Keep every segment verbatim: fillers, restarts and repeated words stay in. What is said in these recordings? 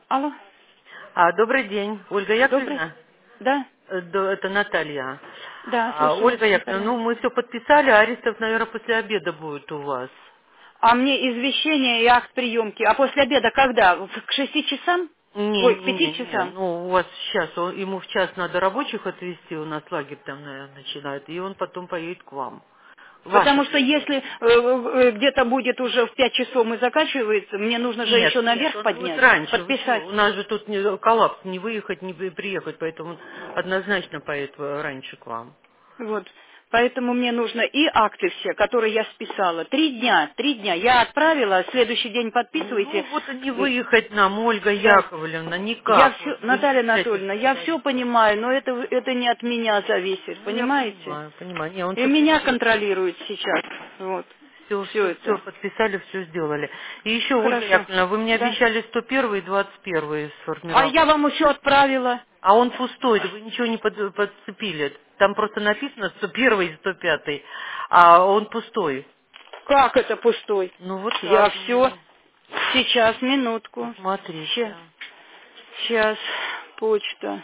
Алло, А, добрый день, Ольга добрый? Яковлевна. Да, Э, да, это Наталья. да, А, слушаю вас, Ольга Яковлевна, Наталья. ну мы все подписали, а арестов, наверное, после обеда будет у вас. А мне извещение и акт приемки. А после обеда когда? В- К шести часам? Ой, к пяти Не-не-не-не, часам? ну у вас сейчас, он- ему в час надо рабочих отвезти, у нас лагерь там, наверное, начинает, и он потом поедет к вам. Ваше Потому что приемное. если э, э, где-то будет уже в пять часов и заканчивается, мне нужно же Нет, еще нет, наверх он будет поднять, раньше. Вы что, подписать. у нас же тут не- коллапс, не выехать, не при- приехать, поэтому однозначно поедет э, раньше к вам. Вот. Поэтому мне нужно и акты все, которые я списала. Три дня, три дня. Я отправила, следующий день Ну подписывайте. вот и не Э, выехать нам, Ольга Да. Яковлевна, Я никак. все, Вот вы не Наталья можете Анатольевна, я все говорить. понимаю, но это, это не от меня зависит, Ну, я понимаете? понимаю, понимаю. Не, он И все меня придет. контролирует сейчас. Вот. Все, Все все, все это. подписали, все сделали. И еще, Ольга Хорошо. Яковлевна, вы мне Да. обещали сто первый и двадцать первый А сформировать. я вам еще отправила. А он пустой, вы ничего не под- подцепили. Там просто написано сто первый и сто пятый, а он пустой. Как это пустой? Ну вот Я так, все. ну, Сейчас, минутку. Сейчас. посмотрите. Сейчас. Почта.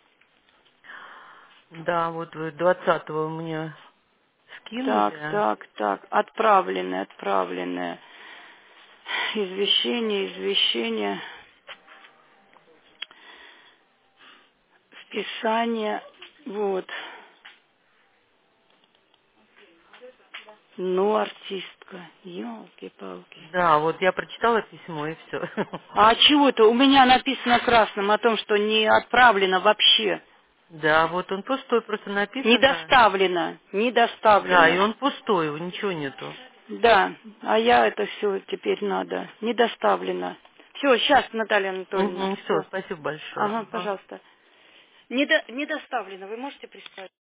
Да, вот вы двадцатого мне Так, скинули. так, так. Отправленное, отправленное. Извещение, извещение. Списание. Вот. Ну, артистка. Ёлки-палки. Да, вот я прочитала письмо и все. А чего это? У меня написано красным о том, что не отправлено вообще. Да, вот он пустой, просто Не написано. доставлено. Не Да, и доставлено. он пустой, его ничего нету. Да. А я это все теперь надо. Не доставлено. Все, сейчас, Наталья Анатольевна, Угу, все, все. спасибо большое. Ага, Ага. пожалуйста. Не, до- не доставлено. Вы можете прислать?